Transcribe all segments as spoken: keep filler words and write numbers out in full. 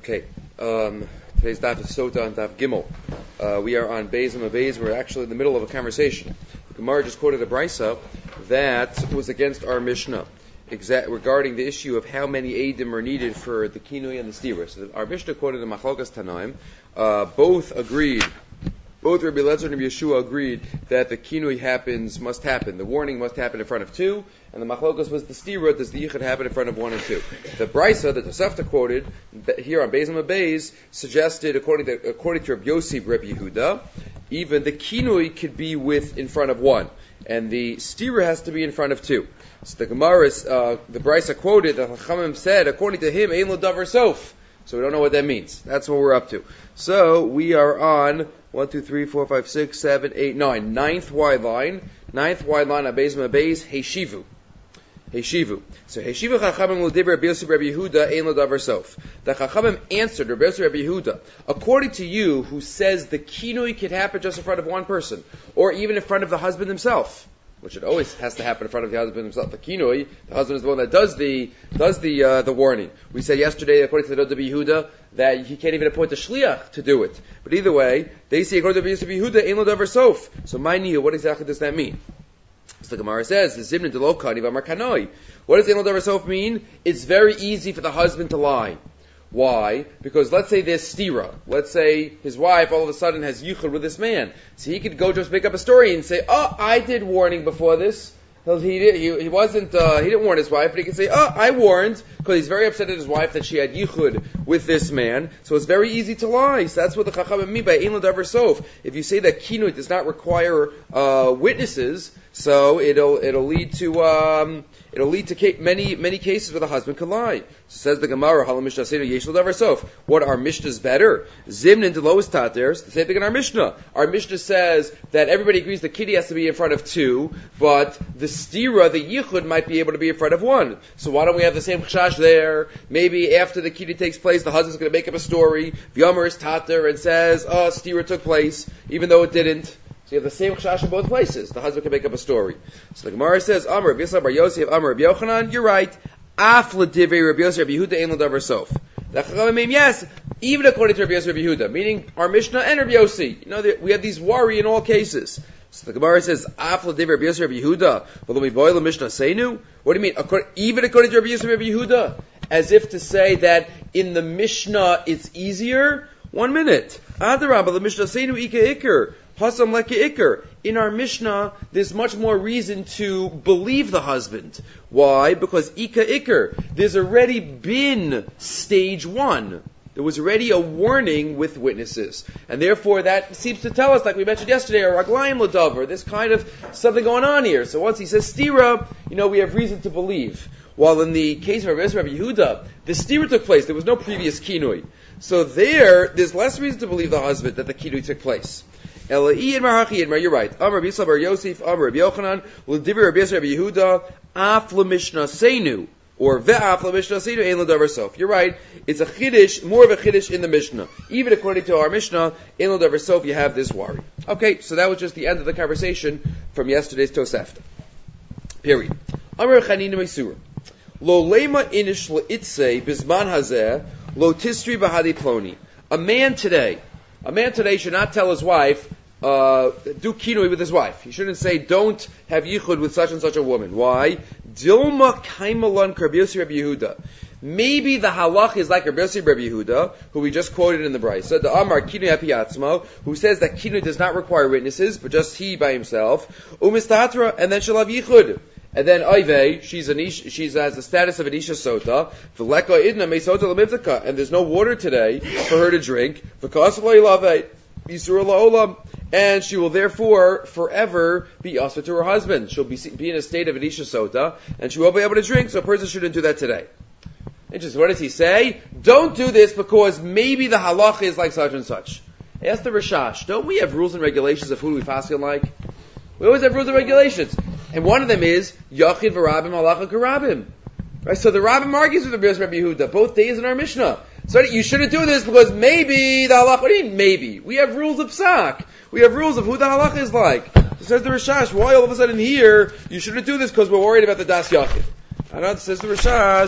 Okay, um, today's daf is Sota and daf Gimel. Uh, we are on Beis and Beis. We're actually in the middle of a conversation. The Gemara just quoted a brisa that was against our Mishnah exa- regarding the issue of how many eidim are needed for the kinui and the stira. So our Mishnah quoted in Machlokas Tanaim. Uh, both agreed. Both Rabbi Eliezer and Rabbi Yeshua agreed that the kinui happens, must happen. The warning must happen in front of two, and the machlokas was the stira, does the yichud happen in front of one and two. The brisa that Tosefta quoted here on Beis and Beis suggested, according to according to Rabbi Yossi, Rabbi Yehuda, even the kinui could be with in front of one, and the stira has to be in front of two. So the Gemara, uh, the brisa quoted, the Chachamim said, according to him, ein lo davar sof. So we don't know what that means. That's what we're up to. So we are on one, two, three, four, five, six, seven, eight, nine. Ninth wide line. Ninth wide line. Abeis Mabeis. Heshivu. Heshivu. So Heshivu Chachamim l'divrei Rabbi Yossi Rabbi Yehuda ein lo davar sof. The Chachamim answered Rabbi Yossi Rabbi Yehuda. According to you, who says the kinui could happen just in front of one person, or even in front of the husband himself, which it always has to happen in front of the husband himself. The kinui, the husband is the one that does the does the uh, the warning. We said yesterday, according to the Rabbi Yehuda, that he can't even appoint a shliach to do it. But either way, they say according to Rabbi Yehuda, ein lo davar sof. So my niyu, what exactly does that mean? So the Gemara says, the zimnin de lo kani v'amar kanoi. What does ein lo davar sof mean? It's very easy for the husband to lie. Why? Because let's say there's stira. Let's say his wife all of a sudden has yichud with this man. So he could go just make up a story and say, oh, I did warning before this. He, did, he, he wasn't, uh, he didn't warn his wife, but he can say, oh, I warned, because he's very upset at his wife that she had yichud with this man. So it's very easy to lie. So that's what the Chachamim mean by ein lo davar sof. If you say that kinui does not require uh, witnesses, so it'll it'll lead to um, it'll lead to ca- many many cases where the husband can lie. So says the Gemara, Hala Mishnah Seder Yesh lo davar sof. What, our Mishnah's better? Zimnin de lois tater. The same thing in our Mishnah. Our Mishnah says that everybody agrees the kitty has to be in front of two, but the stira, the yichud, might be able to be in front of one. So why don't we have the same chashash there? Maybe after the kitty takes place, the husband's going to make up a story. V'yomer is tater and says, oh, stira took place, even though it didn't. So you have the same chashash in both places. The husband can make up a story. So the Gemara says, Amar Rabbi Yisrael bar Yosef, Amar Rabbi Yochanan, you're right. Af l'divrei Rabbi Yosef Rabbi Yehuda ein lo davar sof. The Chachamim mean, yes, even according to Rabbi Yosef Rabbi Yehuda, meaning our Mishnah and Rabbi Yossi. You know, we have these worry in all cases. So the Gemara says, Af l'divrei Rabbi Yosef Rabbi Yehuda, v'lo mivoy l'mishnah seinu. What do you mean? According, even according to Rabbi Yosef Rabbi Yehuda, as if to say that in the Mishnah it's easier. One minute. Adarabba l'mishnah seinu ika ikar. Hasam leke ikar. In our Mishnah, there's much more reason to believe the husband. Why? Because ika ikar. There's already been stage one. There was already a warning with witnesses. And therefore that seems to tell us, like we mentioned yesterday, a raglayim l'davar, this kind of something going on here. So once he says stira, you know, we have reason to believe. While in the case of Rabbi Yehuda, the stira took place. There was no previous kinui. So there, there's less reason to believe the husband that the kinui took place. Elai Idmar Hachi Idmar, you're right. Amar Rabbi Yisrael bar Yosef, Amar Rabbi Yochanan, l'divrei Rabbi Yosef Rabbi Yehuda, af l'mishnah seinu, or ve'af l'mishnah seinu ein lo davar sof. You're right. It's a chiddush, more of a chiddush in the Mishnah. Even according to our Mishnah, ein lo davar sof, you have this worry. Okay, so that was just the end of the conversation from yesterday's Tosefta. Period. Amar Chanina Meisura. Lo lema inish le'itze bizman hazeh lo tistri b'hadi ploni. A man today, a man today should not tell his wife, uh, do kinui with his wife. He shouldn't say, don't have yichud with such and such a woman. Why? Dilma kaimalan Rabbi Yossi Rabbi Yehuda. Maybe the halach is like Rabbi Yossi Rabbi Yehuda, who we just quoted in the brisa, the Amar kinui hapi atzmo, who says that kinui does not require witnesses, but just he by himself. Umistatra, and then she'll have yichud. And then Oivei, she's an ish, she's has the status of an isha sota. V'leka idna me sota lemivtaka, and there's no water today for her to drink. V'kas lo yilavei, yisur la'olam, and she will therefore forever be usher to her husband. She'll be be in a state of an isha sota, and she won't be able to drink. So a person shouldn't do that today. Interesting. What does he say? Don't do this because maybe the halach is like such and such. Ask the Rashash. Don't we have rules and regulations of who we paskin like? We always have rules and regulations. And one of them is, Yachid v'rabim halacha karabim. Right? So the Rabbim argues with the Rabbi Yehuda, both days in our Mishnah. So you shouldn't do this because maybe the halacha, what do you mean maybe? We have rules of psak. We have rules of who the halacha is like. So says the Rashash, why all of a sudden here, you shouldn't do this because we're worried about the das Yachid. And it says the Rashash,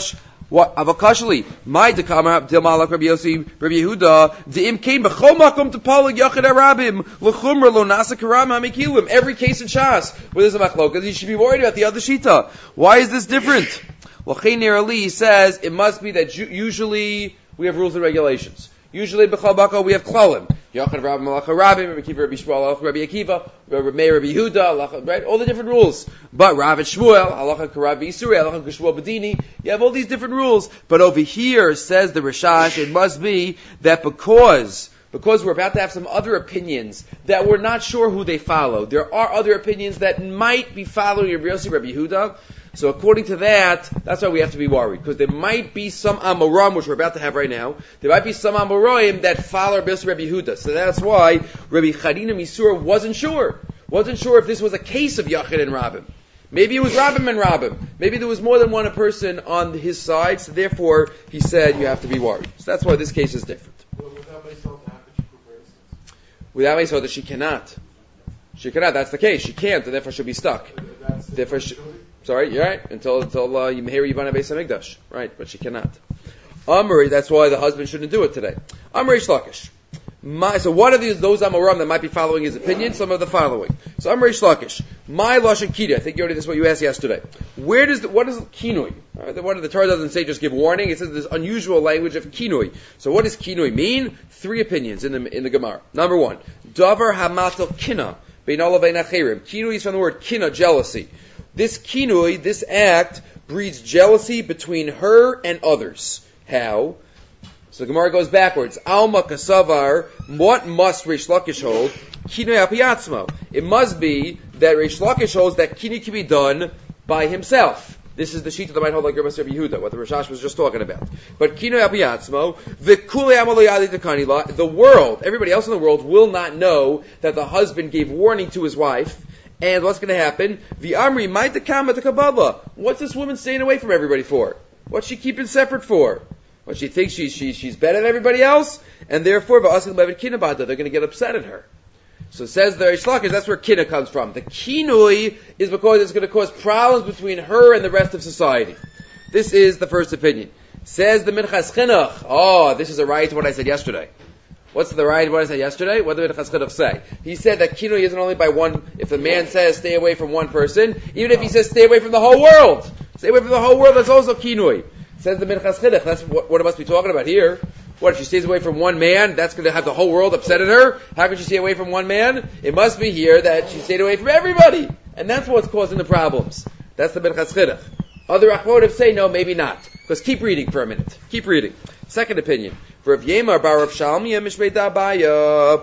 What avakashli? My dekama del malak Rabbi Yossi Rabbi Yehuda deim came b'chol makom tepal yachid arabim lechumra lo nasa karam hamikilim. Every case in Shas where there's a machlokas, you should be worried about the other shita. Why is this different? Well, Chaynir Ali says it must be that usually we have rules and regulations. Usually b'chol baka we have klalim. Yachid Rabbi Malach Rabbi, Rabbi Akiva, Rabbi Shmuel, Rabbi Akiva, Rabbi Meir, Rabbi Yehuda, right? All the different rules. But Rav and Shmuel, Halacha Karav Yisuri, Halacha Kishmuel Bedini, you have all these different rules. But over here, says the Rishash, it must be that because, because we're about to have some other opinions that we're not sure who they follow. There are other opinions that might be following Rabbi Yossi, Rabbi Yehuda. So according to that, that's why we have to be worried. Because there might be some Amoram, which we're about to have right now, there might be some Amoraim that follow Rabbi Yossi, Rabbi Yehuda. So that's why Rabbi Chanina Misur wasn't sure. Wasn't sure if this was a case of Yachid and Rabbim. Maybe it was Rabbim and Rabbim. Maybe there was more than one person on his side, so therefore he said you have to be worried. So that's why this case is different. Well, without Beisot, how could she prove her innocence? Without Beisot, she cannot. She cannot, that's the case. She can't, and therefore she'll be stuck. That's therefore she, Sorry, you're right. Until until uh, you hear Yivana Beis Hamikdash, right? But she cannot. Amri, that's why the husband shouldn't do it today. Amri Shlakish. My, so what are these those Amoram that might be following his opinion? Some of the following. So Amri Shlakish. My lashon kida. I think you already this is what you asked yesterday. Where does the, what is kinui? Right, the, what the Torah doesn't say just give warning. It says this unusual language of kinui. So what does kinui mean? Three opinions in the in the Gemara. Number one, davar hamatel kina bein olav bein achirim. Kinui is from the word kina, jealousy. This kinui, this act, breeds jealousy between her and others. How? So the Gemara goes backwards. Alma kasavar, what must Reish Lakish hold? Kinui apiyatzmo. It must be that Reish Lakish holds that kinui can be done by himself. This is the sheet that might hold like Rabbi Yehuda, what the Rashash was just talking about. But kinui apiyatzmo, v'kulei amalei tekanila, the world, everybody else in the world will not know that the husband gave warning to his wife. And what's going to happen? The Amri might the kama the Kabbalah. What's this woman staying away from everybody for? What's she keeping separate for? What she thinks she's she, she's better than everybody else, and therefore they're going to get upset at her. So says the Reish Lakish, that's where kina comes from. The kinui is because it's going to cause problems between her and the rest of society. This is the first opinion. Says the Minchas Chinuch. Oh, this is a right to what I said yesterday. What's the right what I said yesterday? What did Minchas Chinuch say? He said that kinui isn't only by one. If the man says stay away from one person, even if he says stay away from the whole world, stay away from the whole world, that's also kinui. Says the Minchas Chinuch. That's what, what it must be talking about here. What, if she stays away from one man, that's going to have the whole world upset at her? How can she stay away from one man? It must be here that she stayed away from everybody. And that's what's causing the problems. That's the Minchas Chinuch. Other Achronim say no, maybe not. Because keep reading for a minute. Keep reading. Second opinion. For Rav Yemar bar Rav Shalmiya Mishmei Dabaya.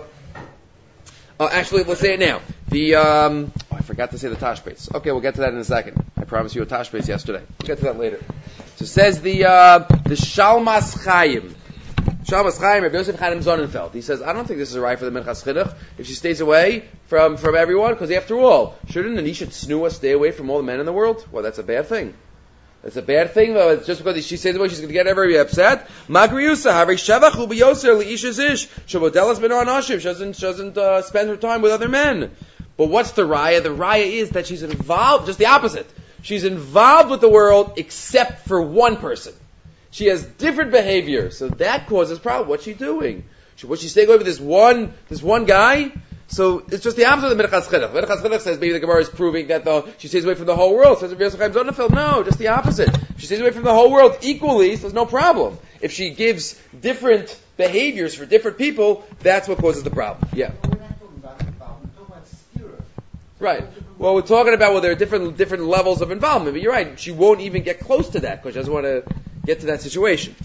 Oh, actually, let's say it now. The, um, oh, I forgot to say the Tashbetz. Okay, we'll get to that in a second. I promised you a Tashbetz yesterday. We'll get to that later. So it says the, uh, the Shalmas Chaim. Shalmas Chaim, Rabbi Yosef Chaim Sonnenfeld. He says, I don't think this is right for the Minchas Chinuch if she stays away from, from everyone, because after all, shouldn't Anisha Tznuah stay away from all the men in the world? Well, that's a bad thing. That's a bad thing, though. Just because she stays away, she's going to get everybody upset. Magriusa, Havi Shevach Ubi Yoser Liishes Ish. Shavodelas Ben Anashim. She doesn't, she doesn't uh, spend her time with other men. But what's the raya? The raya is that she's involved, just the opposite. She's involved with the world except for one person. She has different behavior, so that causes problem. What's she doing? She, was she staying away with this one, this one guy? So it's just the opposite of the Minchas Chinuch. Minchas Chinuch says maybe the Gemara is proving that the, she stays away from the whole world. Says Rabbi Yosef Chaim Sonnenfeld, no, just the opposite. If she stays away from the whole world equally, so there's no problem. If she gives different behaviors for different people, that's what causes the problem. Yeah. We're not talking about involvement, we're talking about stira. Right. Well, we're talking about well, there are different different levels of involvement, but you're right. She won't even get close to that because she doesn't want to get to that situation.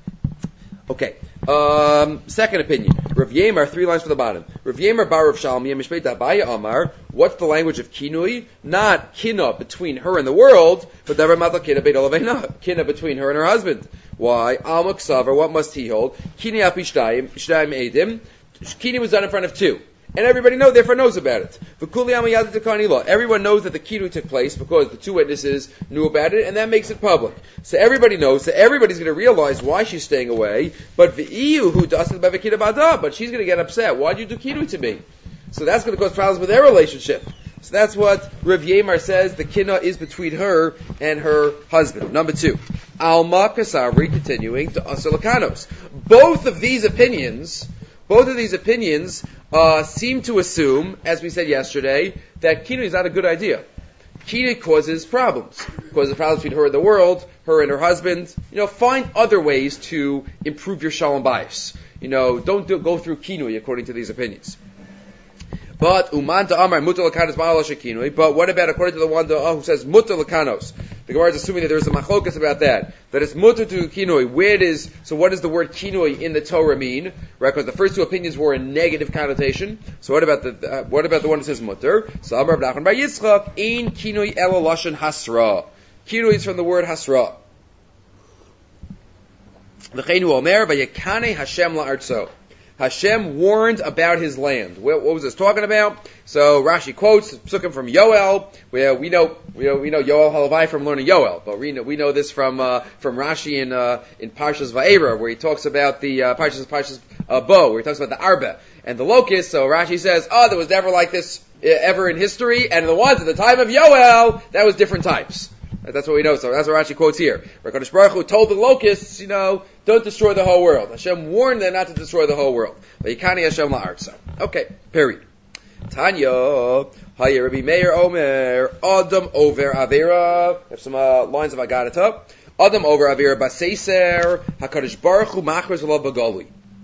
Okay. Um, second opinion. Rav Yemar, three lines from the bottom. Rav Yemar bar Rav Shalmiya Mishmei Dabaya Amar. What's the language of kinui? Not kina between her and the world, but davar matal kina beit olaveina. Kina between her and her husband. Why? Alma ksavar. What must he hold? Kini api shtayim shtayim edim. Kini was done in front of two. And everybody knows, therefore knows about it. Everyone knows that the kinui took place because the two witnesses knew about it, and that makes it public. So everybody knows, so everybody's going to realize why she's staying away. But v'iyu who doesn't have a kid about but she's going to get upset. Why'd you do kinui to me? So that's going to cause problems with their relationship. So that's what Rav Yemar says. The kina is between her and her husband. Number two. Alma Kasavri, continuing to Asalakanos. Both of these opinions, both of these opinions, uh, seem to assume, as we said yesterday, that kinui is not a good idea. Kinui causes problems. Causes problems between her and the world, her and her husband. You know, find other ways to improve your shalom bayis. You know, don't do, go through kinui according to these opinions. But uman ta'amar mutar lakanos ma'ala shekinui. But what about according to the one uh, who says mutar lakanos? The Gemara is assuming that there's a machlokas about that. That it's mutar to kinui. Where it is, so what does the word kinui in the Torah mean? Right? Because the first two opinions were a negative connotation. So what about the uh, what about the one that says mutar? So Amar Rav Nachman bar Yitzchak ein kinui ela lashon hasra. Kinui is from the word hasra. V'cheinu omer vayekane Hashem la'artso. Hashem warned about his land. What, what was this talking about? So Rashi quotes Psukim from Yoel, where we know we know we know Yoel Halavai from learning Yoel, but we know we know this from uh, from Rashi in uh, in Parshas Va'era, where he talks about the uh, Parshas Parshas uh, Bo, where he talks about the Arba and the locust. So Rashi says, oh, there was never like this uh, ever in history, and the ones at the time of Yoel, that was different types. That's what we know. So that's what Rashi quotes here. HaKadosh Baruch Hu told the locusts, you know, don't destroy the whole world. Hashem warned them not to destroy the whole world. Vayikani Hashem la'artso. Okay, period. Tanya, Hayir Rabbi Meir Omer, Adam over Avera. I have some uh, lines of Agadata. Adam over Avera Baseiser, HaKadosh Baruch Hu machres lo b'galui.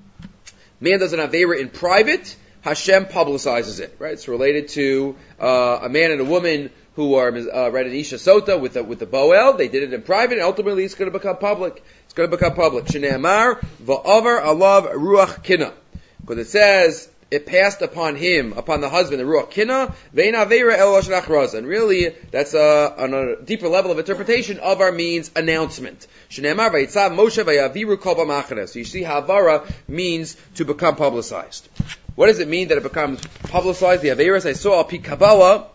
Man does an Avera in private, Hashem publicizes it. Right? It's related to uh, a man and a woman who are uh, right in Isha Sota with the, with the Boel. They did it in private, and ultimately it's going to become public. It's going to become public. Shnei Amar va'avar alav ruach kina, because it says it passed upon him, upon the husband, the ruach kina. Vein aveira el lashon achraza, and really that's uh, on a deeper level of interpretation of our means announcement. Shnei Amar vayitzav Moshe vayaviru kol b'machane. So you see, havara means to become publicized. What does it mean that it becomes publicized? The averas I saw al pi Kabbalah.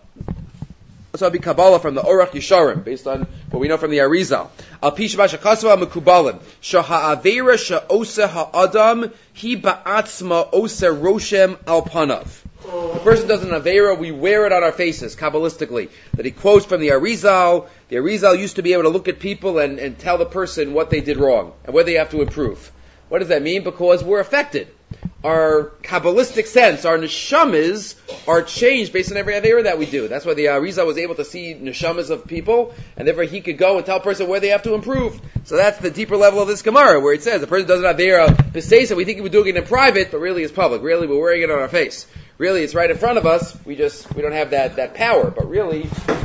So it'll be Kabbalah from the Orach Yisharim, based on what we know from the Arizal. Al pi sheba shechasva mekubalim shaha'avera she'osa ha'adam hi ba'atzma osa roshem al panav. The person does an avera, we wear it on our faces, Kabbalistically. That he quotes from the Arizal. The Arizal used to be able to look at people and, and tell the person what they did wrong and where they have to improve. What does that mean? Because we're affected. Our Kabbalistic sense, our neshamas, are changed based on every avera that we do. That's why the Arizal was able to see neshamas of people, and therefore he could go and tell a person where they have to improve. So that's the deeper level of this Gemara, where it says the person does an avera b'seisa, we think he was doing it in private, but really it's public. Really, we're wearing it on our face. Really, it's right in front of us. We just we don't have that, that power. But really,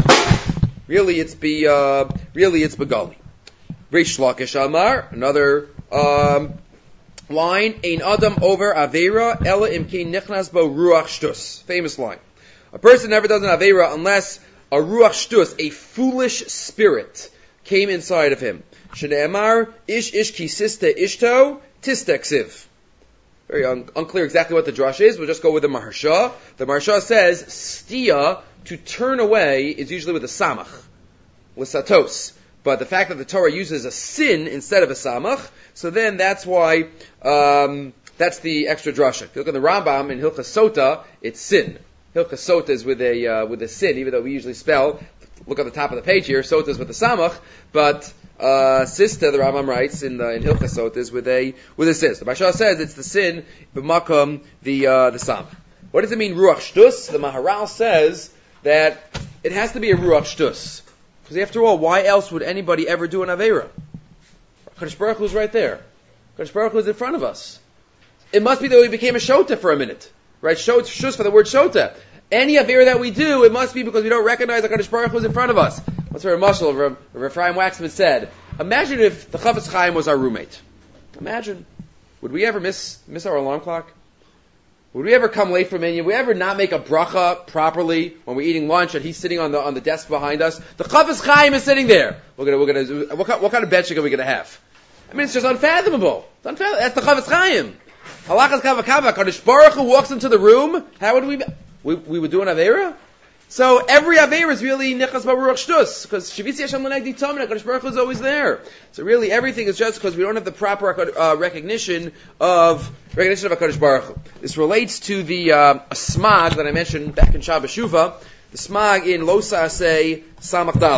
really it's be uh, really it's begali. Reish Lakish Amar, another. Um, Line, Ein Adam over Avera, Ela Imkein Nichnas Bo Ruach Shtus. Famous line. A person never does an Avera unless a Ruach Shtus, a foolish spirit, came inside of him. Shne'emar, Ish Ish Kisiste Ishto, Tisteksiv. Very un- unclear exactly what the drush is. We'll just go with the Maharsha. The Maharsha says, Stia, to turn away, is usually with a Samach. Lisatos. But the fact that the Torah uses a sin instead of a samach, so then that's why, um, that's the extra drasha. If you look at the Rambam in Hilchas Sota, it's sin. Hilchas Sota is with a, uh, with a sin, even though we usually spell, look at the top of the page here, Sota is with a samach, but, uh, Sista, the Rambam writes in the, in Hilchas Sota is with a, with a sis. The Maharsha says it's the sin, b'makom, the, uh, the samach. What does it mean, Ruach Shtus? The Maharal says that it has to be a Ruach Shtus. Because after all, why else would anybody ever do an Avera? Kadosh Baruch Hu is right there. Kadosh Baruch Hu is in front of us. It must be that we became a Shota for a minute. Right? Shot, shus for the word Shota. Any Avera that we do, it must be because we don't recognize that Kadosh Baruch Hu is in front of us. That's what Mashal, Rav Ephraim Waxman said. Imagine if the Chafetz Chaim was our roommate. Imagine. Would we ever miss miss our alarm clock? Would we ever come late for minyan? Would we ever not make a bracha properly when we're eating lunch and he's sitting on the on the desk behind us? The Chafetz Chaim is sitting there. We're gonna we're gonna what kind, what kind of bed are we gonna have? I mean, it's just unfathomable. It's unfathomable. That's the Chafetz Chaim. Halachas kavakava. Kadosh Baruch Hu walks into the room. How would we? We, we would do an avera. So every avera is really nichas baruch shtus, because Shavisi Hashem l'negdi tamina, Kadosh Baruch Hu is always there. So really everything is just because we don't have the proper uh, recognition of recognition of Kadosh Baruch Hu. This relates to the uh, smag that I mentioned back in Shabbos Shuvah, the smag in Lo Sa'aseh Samach Dalet.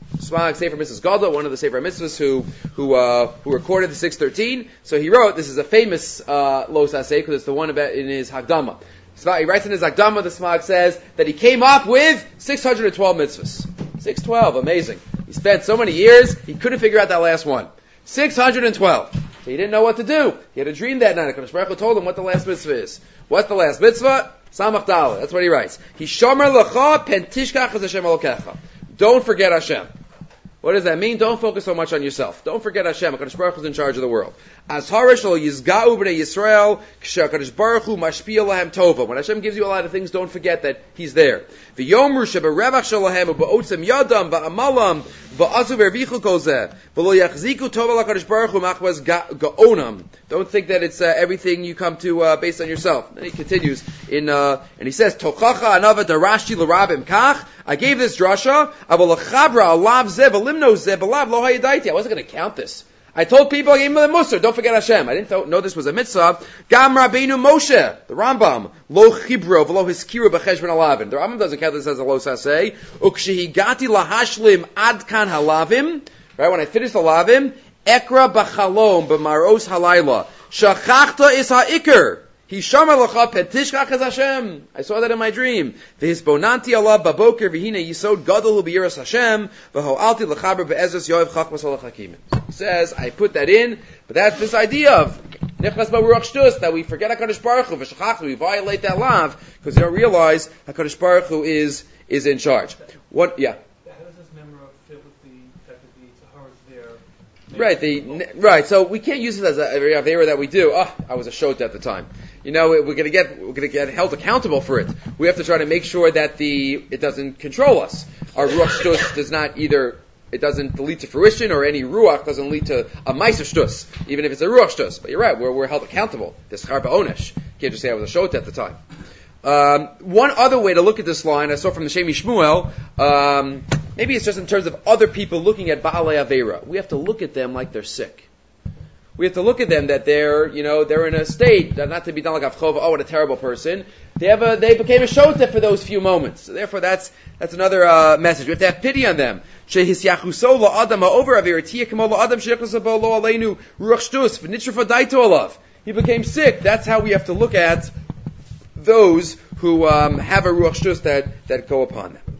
Smag Sefer Missus Gadol, one of the Sefer Mitzvahs who who uh, who recorded the six thirteen. So he wrote, this is a famous uh, Lo Saseh because it's the one about in his Hagdama. He writes in his Hagdama, the Smag says that he came up with six hundred twelve mitzvahs. six twelve, amazing. He spent so many years, he couldn't figure out that last one. six hundred twelve. So he didn't know what to do. He had a dream that night. HaKadosh Baruch Hu told him what the last mitzvah is. What's the last mitzvah? Samach Dalet. That's what he writes. He shomer lecha pen tishkach es Hashem elokecha. Don't forget Hashem. What does that mean? Don't focus so much on yourself. Don't forget Hashem. HaKadosh Baruch Hu is in charge of the world. As harish lo yizga'u b'nei Yisrael, k'shakadosh Baruch Hu mashpia lahem tova. When Hashem gives you a lot of things, don't forget that He's there. V'yomru sheberevach shalahem u'ba'otzem yadam v'amalam v'azu v'ervichu kol zeh v'lo yachziku tova l'HaKadosh Baruch Hu machvaz ga'onam. Don't think that it's uh, everything you come to uh, based on yourself. Then he continues in uh, and he says tochacha anava darashti l'rabim kach. I gave this drasha aval chabra alav zeh v'limno zeh v'lav lo hayadaiti. I wasn't going to count this. I told people, I gave them the Musar, don't forget Hashem. I didn't th- know this was a mitzvah. Gam Rabbeinu Moshe, the Rambam, lo chibro v'lo hiskiru b'cheshbon halavim. The Rambam doesn't count this as a lo saseh. Ukshehigati lahashlim ad kan halavim. Right, when I finished the lavim, ekra b'chalom b'maros halayla. Shachachta is ha'ikr. Hishama l'cha petishkach es Hashem. I saw that in my dream. V'hisbonanti alav baboker v'hine yisod gadol hu b'yiras Hashem v'ho'alti l'chaber be'ezras yoav chachmas ha'lachakim. He says, I put that in, but that's this idea of nechnas b'ruach shtus, that we forget HaKadosh Baruch Hu, v'shachach, we violate that lav, because we don't realize HaKadosh Baruch Hu is, is in charge. What, yeah? How does this memorah fit with the fact that the Tahar is there? Right, the, right, so we can't use it as a avera that we do. Oh, I was a shot at the time. You know, we're going to get we're going to get held accountable for it. We have to try to make sure that the it doesn't control us. Our ruach shtus does not either it doesn't lead to fruition, or any ruach doesn't lead to a meiser shtus, even if it's a ruach shtus. But you're right, we're we're held accountable. This schar ba'onesh. Can't just say I was a shot at the time. Um, one other way to look at this line, I saw from the Shemi Shmuel, um, maybe it's just in terms of other people looking at Baalei Aveira. We have to look at them like they're sick. We have to look at them that they're, you know, they're in a state, not to be done like Avchova, oh, what a terrible person. They have a, they became a shota for those few moments. So therefore, that's, that's another, uh, message. We have to have pity on them. Shehisyachuso la'adam ha'over avir, tiya kamo la'adam she'echlasabo lo aleinu ruach shtus, v'nitra fadaito alav. He became sick. That's how we have to look at those who, um, have a ruach shtus that, that go upon them.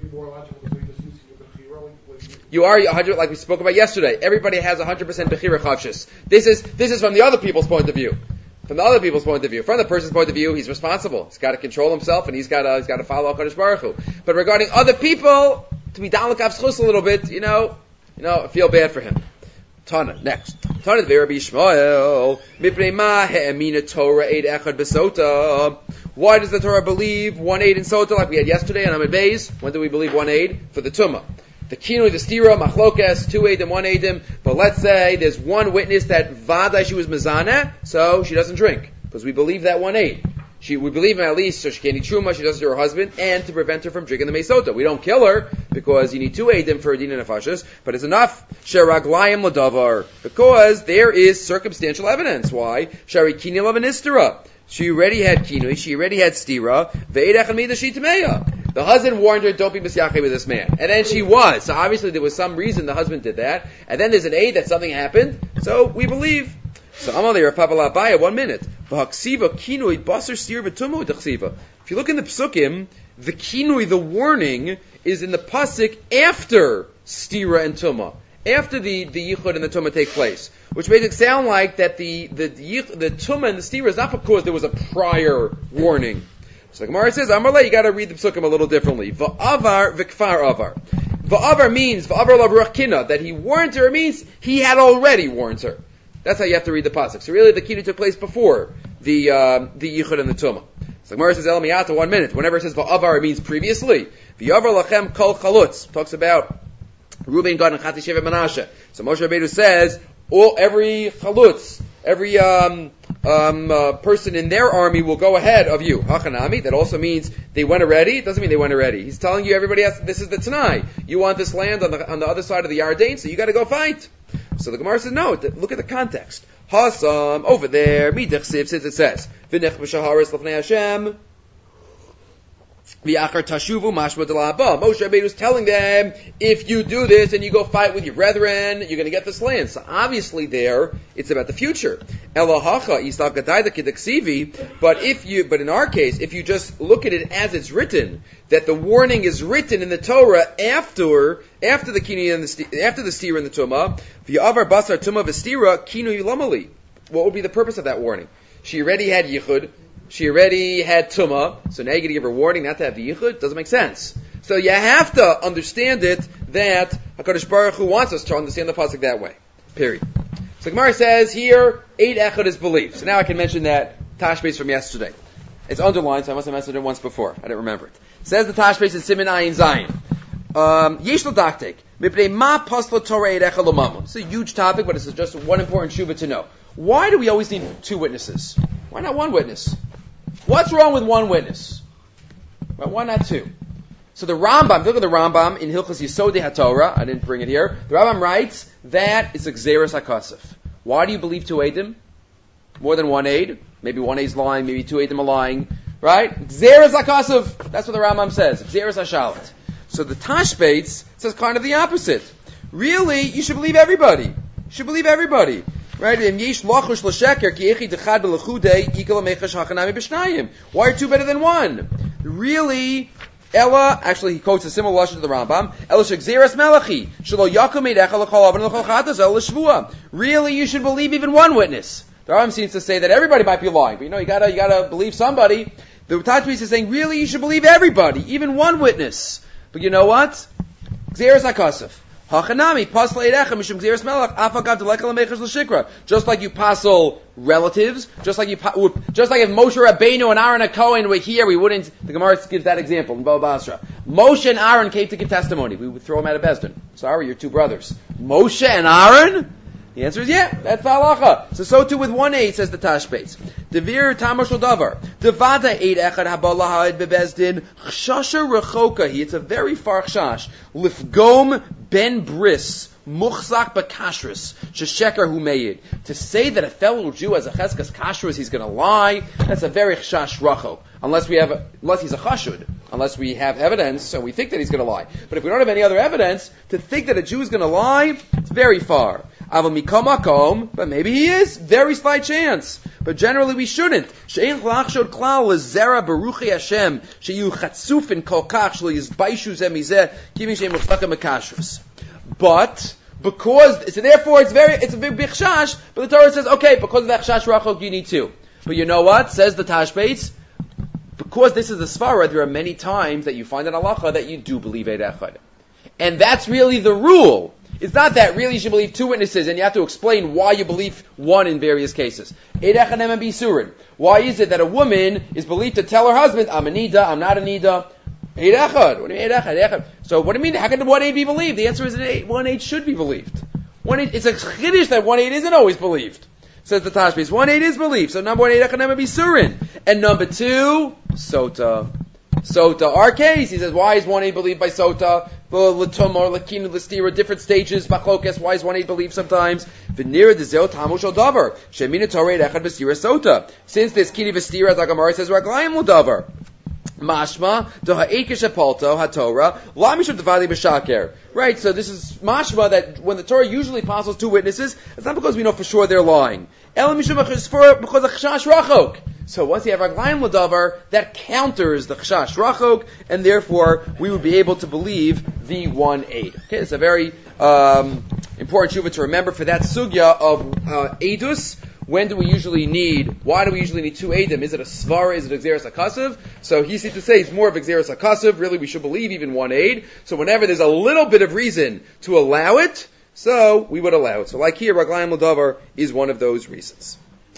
You are one hundred, like we spoke about yesterday. Everybody has one hundred percent bechira chavshis. This is this is from the other people's point of view. From the other people's point of view. From the person's point of view, he's responsible. He's got to control himself, and he's got to he's got to follow HaKadosh Baruch Hu. But regarding other people, to be dalek avschus a little bit, you know, you know, I feel bad for him. Tana next. Tana the Rabbi Yishmael mipnei ma he'emina Torah eid echad besota. Why does the Torah believe one aid in sota like we had yesterday on Amid Beis? When do we believe one aid? For the tumah. The kinui, the stira, machlokes, two edim, one edim. But let's say there's one witness that vaday she was mezaneh, so she doesn't drink. Because we believe that one aid. She, we believe at least, so she can't eat truma, she doesn't to her husband, and to prevent her from drinking the meisota. We don't kill her, because you need two edim for a din and nefashis, but it's enough. Sheraglayim ladavar. Because there is circumstantial evidence. Why? Shari kini lavanistera. She already had kinui, she already had stira, ve'edach amida shitameya. The husband warned her, don't be misyache with this man. And then she was. So obviously there was some reason the husband did that. And then there's an aid that something happened. So we believe. So Amalei Rav Papa Labaya, one minute. If you look in the psukim, the kinui, the warning, is in the pasuk after stira and tumah. After the, the yichud and the tumah take place. Which makes it sound like that the, the, the, the tumah and the stira is not because there was a prior warning. So the Gemara says, Amalei, you got to read the psukim a little differently. Va'avar v'kfar avar. Va'avar means va'avar lav kina, that he warned her. It means he had already warned her. That's how you have to read the pasuk. So really, the kina took place before the uh, the yichud and the tumah. So the Gemara says, El miyata, one minute. Whenever it says va'avar, it means previously. V'avar lachem kol chalutz talks about Reuben, Gad, and Chati Shevet Menashe. So Moshe Rabbeinu says, all every chalutz, every um, um, uh, person in their army will go ahead of you. Hachanami, that also means they went already. It doesn't mean they went already. He's telling you everybody has, this is the Tanai. You want this land on the on the other side of the Yarden, so you got to go fight. So the Gemara says, no, look at the context. Hasam, over there, midach siv, since it says, V'nech b'shaharis l'fnei Hashem, V'achar tashuvu mashma dela'aba. Moshe Rabbeinu is telling them, if you do this and you go fight with your brethren, you're going to get this land. So obviously there, it's about the future. Elohacha isav gadayda kidaksivi. But if you, but in our case, if you just look at it as it's written, that the warning is written in the Torah after, after the kinu and the after the stira and the tumah, v'yavar basar tumah v'stira kinu yilamali. What would be the purpose of that warning? She already had yichud. She already had tumah, so now you're going to give her warning not to have the yichud? Doesn't make sense. So you have to understand it that HaKadosh Baruch Hu wants us to understand the pasuk that way. Period. So Gemara says here, eight echad is believed. So now I can mention that Tashbais from yesterday. It's underlined, so I must have mentioned it once before. I didn't remember it. Says the Tashbais in Siman Ayin Zayin. Yesh l'daktek, mipnei ma pasla Torah eight echad l'mamun. It's a huge topic, but it's just one important shuvah to know. Why do we always need two witnesses? Why not one witness? What's wrong with one witness? Well, why not two? So the Rambam, look at the Rambam in Hilchos Yesodei HaTorah. I didn't bring it here. The Rambam writes that it's a Gzeras HaKasef. Why do you believe two Eidim? More than one Eid? Maybe one Eid's lying, maybe two Eidim are lying. Right? Gzeras HaKasef. That's what the Rambam says. Gzeras HaShalat. So the Tashbais says kind of the opposite. Really, you should believe everybody. You should believe everybody. Right? Why are two better than one? Really, Ella, actually he quotes a similar lashon to the Rambam. Ella shegzeras melachi shelo yakum eidecha l'chol avon l'chol chatas ella shvua. Really, you should believe even one witness. The Rambam seems to say that everybody might be lying, but you know you gotta you gotta believe somebody. The Tashbais is saying really you should believe everybody, even one witness. But you know what? Gzeras hakasef. Hachanami pasal eidecha mishum gzeras melach afagav delekal amechas l'shikra. Just like you pasal relatives, just like you, just like if Moshe Rabbeinu and Aaron HaKohen were here, we wouldn't. The Gemara gives that example in Baba Basra. Moshe and Aaron came to give testimony. We would throw them out of Bezdin. Sorry, you're two brothers. Moshe and Aaron. The answer is yeah, that's the halacha. So so too with one eight, says the Tashbais. Devir tamashal davar. Devada eight echad habala ha'ed bebezdin chshasha rechokahi. It's a very far chshash. Lifgom ben bris muchzak bakashris shesheker hu meyid. To say that a fellow Jew has a cheskas kashrus, he's going to lie. That's a very chshash rachok. Unless we have, a, unless he's a chashud, unless we have evidence, so we think that he's going to lie. But if we don't have any other evidence, to think that a Jew is going to lie, it's very far. Aval mikol makom, but maybe he is. Very slight chance. But generally we shouldn't. She'ein lachshod klal lezera baruchi Hashem sheyu chatzufin kol kach shlo yizbaishu zeh mizeh kivin she'em muchzakem makashrus. But because so therefore it's very it's a big big chash. But the Torah says okay, because of that chash rachok you need two. But you know what? Says the Tashbais. Because this is the svara, there are many times that you find in halacha that you do believe Eid Echad. And that's really the rule. It's not that really you should believe two witnesses and you have to explain why you believe one in various cases. Eid Echad and Bisurin. Why is it that a woman is believed to tell her husband, I'm a nida, I'm not a nida? Eid Echad. What do you mean Eid Echad? Eid Echad. So what do you mean, how can one Eid be believed? The answer is that one Eid should be believed. One Eid, it's a chiddush that one Eid isn't always believed. Says the Tashbais. One Eid is believed. So number one, Eid Echad and Bisurin. And number two, Sota. Sota. Our case, he says, why is one Eid believed by Sota? L'tum or L'kinu L'stira, different stages. Machlokes, why is one Eid believed sometimes? V'nira d'zeo tamush al davar. Shemina Torah Eid Echad B'stira Sota. Since this kini V'stira, as the Gemara says, Raglayim l'davar. Mashma, doha eikesh apalto haTorah, la mishum devali b'shaker. Right, so this is mashma that when the Torah usually apostles two witnesses, it's not because we know for sure they're lying. El mishum because of chashash rachok. So once you have raglayim l'davar, that counters the chashash rachok, and therefore we would be able to believe the one aid. Okay, it's a very um, important shuvah to remember for that sugya of uh, edus. When do we usually need, why do we usually need two Eidim? Is it a Svara, is it a Gzeras HaKasav? So he seems to say it's more of a Gzeras HaKasav. Really, we should believe even one Eid. So whenever there's a little bit of reason to allow it, so we would allow it. So like here, Raglayim L'davar is one of those reasons.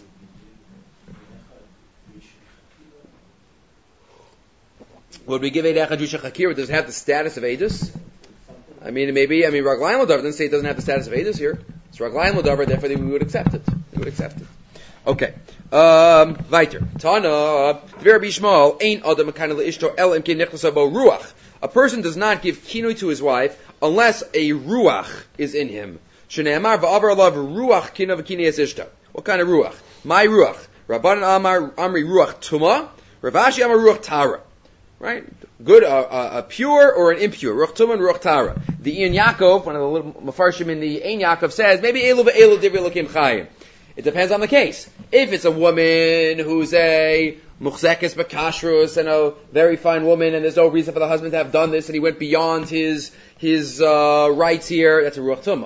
Would we give Eid Echad Yusha Chakir? Does it have the status of Eidus? I mean, maybe, I mean, Raglayim L'davar doesn't say it doesn't have the status of Eidus here. It's Raglayim L'davar, therefore we would accept it. We would accept it. Okay. Um, weiter. Tana, Dvir Bishmal, Ein Adam Mekana Le'ishto El Im Kein Nechlas Bo Ruach. A person does not give kinui to his wife unless a Ruach is in him. Shne'amar V'avar Alav Ruach Kina V'kini Es Ishto. What kind of Ruach? My Ruach. Rabbanan Amar Amri Ruach Tuma. Ravashi Amar Ruach Tara. right? Good, uh, uh, a pure or an impure. Ruach Tumah and Ruach Tara. The Ian Yaakov, one of the little Mefarshim in the Ein Yaakov says, maybe Elu ve'elu divrei Elokim chayim. It depends on the case. If it's a woman who's a muchzekes b'kashrus and a very fine woman, and there's no reason for the husband to have done this, and he went beyond his his uh, rights here, that's a Ruach Tumah.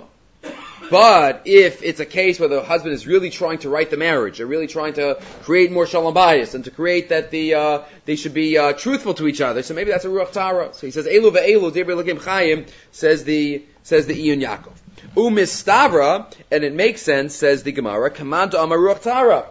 But if it's a case where the husband is really trying to right the marriage, they're really trying to create more shalom bayis and to create that the uh, they should be uh, truthful to each other, so maybe that's a Ruach Tara. So he says, Elu ve'elu divrei Elokim chayim, says the says the Iyun Yaakov. Umistavra, and it makes sense, says the Gemara, Kamanta Amar Ruach Tara.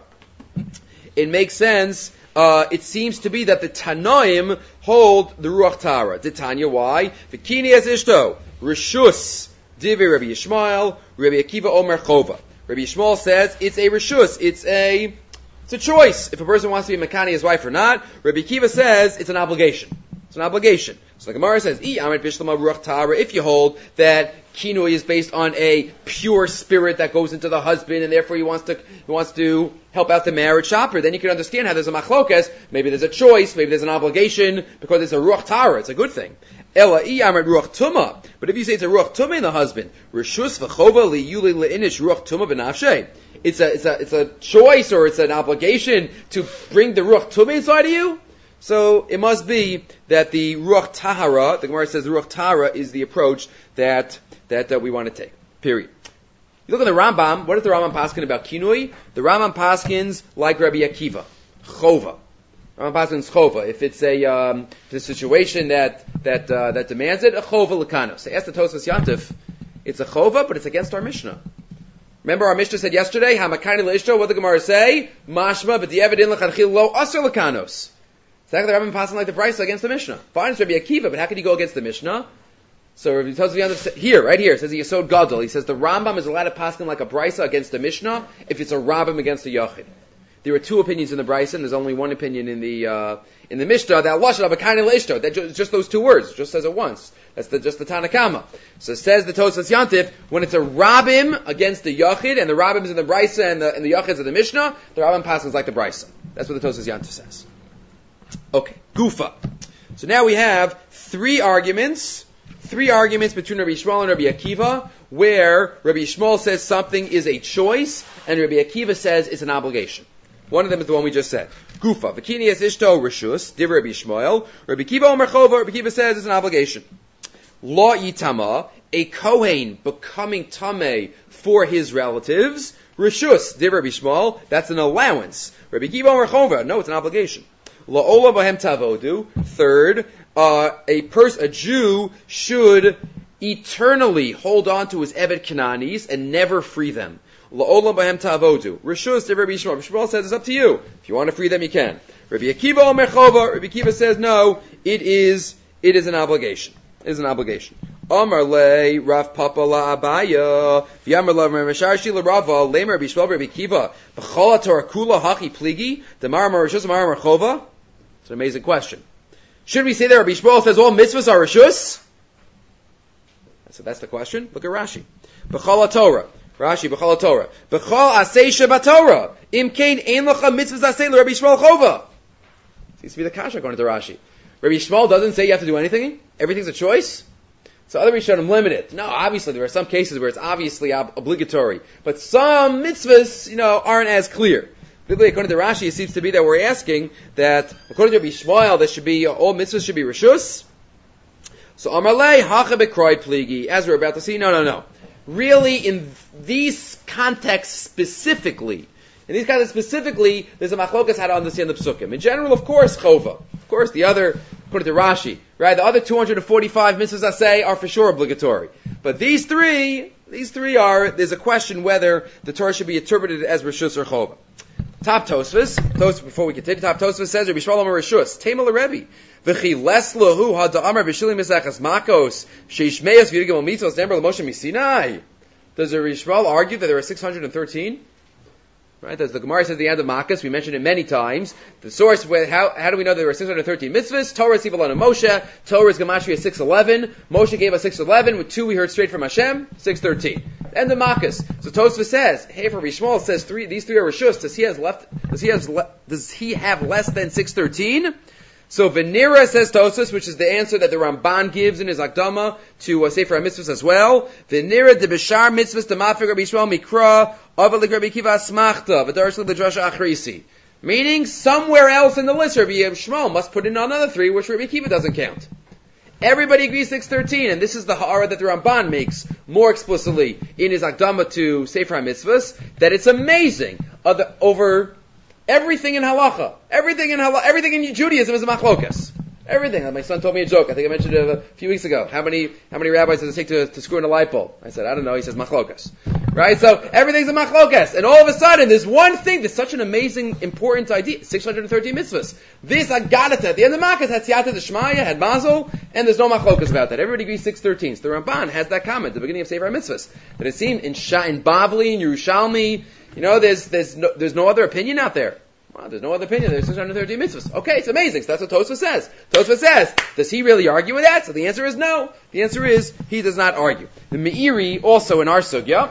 It makes sense. Uh, it seems to be that the Tanoim hold the Ruach Tara. The Tanya, why? V'kini es ishto, Rishus, Divi Rabbi Yishmael, Rabbi Akiva Omer Chova. Rabbi Yishmael says it's a Rishus, it's a, it's a choice, if a person wants to be Makani his wife or not. Rabbi Akiva says it's an obligation. It's an obligation. So the Gemara says, I Amet Bishlama Ruach Tara, if you hold that Kinui is based on a pure spirit that goes into the husband, and therefore he wants to he wants to help out the marriage shopper, then you can understand how there's a machlokas, maybe there's a choice, maybe there's an obligation, because it's a Ruach Tara, it's a good thing. Ela I Amet Ruach Tuma, but if you say it's a Ruach Tuma in the husband, Rishus v'chova liyuli leinish Ruach Tuma b'nafshe, it's a, it's a, it's a choice or it's an obligation to bring the Ruach Tuma inside of you. So it must be that the Ruach Tahara, the Gemara says the Ruach Tahara is the approach that that, that we want to take. Period. You look at the Rambam. What is the Rambam paskin about kinui? The Rambam paskins like Rabbi Akiva, chova. Rambam paskins chova. If it's a um, the situation that that uh, that demands it, a chova lekanos. So ask the Tosfos Yantif. It's a chova, but it's against our Mishnah. Remember our Mishnah said yesterday, Hamakani leishto. What did the Gemara say? Mashma, but the evidin lechanchil lo aser lekanos. Second, the Rambam passing like the Brisa against the Mishnah. Fine, it's Rabbi Akiva, but how can he go against the Mishnah? So Rabbi Tosfos here, right here, says the Yesod Gadol. He says the Rambam is allowed to paskin like a Brisa against the Mishnah if it's a Rambam against a Yachid. There are two opinions in the Brisa, and there's only one opinion in the uh, in the Mishnah. That lashon abakani leishto. That just, just those two words, just says it once. That's the, just the Tanakama. So it says the Tosfos Yantif, when it's a Rabbim against the Yachid, and the Rabbim is in the Brisa and the and the Yachids in the Mishnah, the Rambam paskins like the Brisa. That's what the Tosfos Yantif says. Okay, Gufa. So now we have three arguments, three arguments between Rabbi Yishmael and Rabbi Akiva, where Rabbi Yishmael says something is a choice, and Rabbi Akiva says it's an obligation. One of them is the one we just said. Gufa. V'kini es ishto rishus, div Rabbi Yishmael. Rabbi Akiva omer chova, Rabbi Akiva says it's an obligation. Lo yitama, a kohen becoming tameh for his relatives, rishus, div Rabbi Yishmael, that's an allowance. Rabbi Akiva omer chova, no, it's an obligation. La'ola b'hem tavodu. Third, uh, a person, a Jew should eternally hold on to his Eved Kananis and never free them. La'ola b'hem tavodu. Rishus to Rabbi Yishmael. Rabbi Yishmael says it's up to you. If you want to free them, you can. Rabbi Akiva omer chova. Rabbi Akiva says no. It is it is an obligation. It is an obligation. Amar le Rav Papa la Abaya v'Amar la Mesharshi la Rava lemer Rabbi Yishmael Rabbi Akiva b'chol Torah kula hachi pligi demar mar rishus mar mar chova. It's an amazing question. Should we say that Rabbi Yishmael says all mitzvahs are rishus? So that's the question. Look at Rashi. B'chol Torah. Rashi, B'chol Torah. B'chol asay shebatorah. Im kein ein lecha mitzvahs asay le Rabbi Yishmael chova. Seems to be the kasha according to Rashi. Rabbi Yishmael doesn't say you have to do anything. Everything's a choice. So other Rishonim limit it. No, obviously there are some cases where it's obviously ob- obligatory, but some mitzvahs, you know, aren't as clear. According to Rashi, it seems to be that we're asking that, according to Rabbi Yishmael, there should be, uh, all mitzvahs should be rishus. So, Amalei, hacha bekroy pligi, as we're about to see, no, no, no. Really, in these contexts specifically, in these contexts specifically, there's a machlokas how to understand the psukim. In general, of course, chova. Of course, the other, according to Rashi, right, the other two hundred forty-five mitzvahs I say are for sure obligatory. But these three, these three are, there's a question whether the Torah should be interpreted as rishus or chova. Top Tosfos, Tosfos, before we continue, Top Tosfos says, Rabbi Yishmael Amar Rishus, Tema l'Rebbe, v'chi les lahu ha'da'amar v'shili misachas makos, sheishmeos v'yirgim mitzvos nember l'moshe misinai. Does Rabbi Yishmael argue that there are six hundred thirteen? Right, as the Gemara says at the end of Makos, we mentioned it many times. The source, how, how do we know there were six hundred thirteen mitzvahs? Torah is Sivalon and Moshe. Torah is Gematria six eleven. Moshe gave us six eleven. With two we heard straight from Hashem. six thirteen. End of Makos. So Tosfos says, hey, for Rishmael says three, these three are Rishus. Does he has left, does he has, le, does he have less than six thirteen? So Venera says Tosfos, which is the answer that the Ramban gives in his Akdama to uh, Sefer HaMitzvahs as well. Venera de Bishar Mitzvahs de Mafik Rabbi Yishmael Mikra Avalik Rabbi Kiva Asmachta V'Darsh L'Drasha Achrisi. Meaning, somewhere else in the list, Rabbi Yishmael must put in another three, which Rabbi Kiva doesn't count. Everybody agrees six thirteen, and this is the ha'ara that the Ramban makes more explicitly in his Akdama to Sefer HaMitzvahs, that it's amazing other, over everything in halacha, everything in halacha, everything in Judaism is a machlokas. Everything. My son told me a joke. I think I mentioned it a few weeks ago. How many how many rabbis does it take to, to screw in a light bulb? I said, I don't know. He says machlokas. Right? So everything's a machlokas. And all of a sudden, there's one thing that's such an amazing, important idea. six hundred thirteen mitzvahs. This agadata at the end of Makkah had siyata d'shmaya, had mazel, and there's no machlokas about that. Everybody agrees six thirteen. So the Ramban has that comment at the beginning of Sefer HaMitzvahs. That it seemed in Shah, in Bavli, in Yerushalmi, you know, there's, there's no, there's no other opinion out there. Well, there's no other opinion. There's six hundred thirteen mitzvahs. Okay, it's amazing. So that's what Tosfos says. Tosfos says, does he really argue with that? So the answer is no. The answer is, he does not argue. The Meiri, also in our sugya,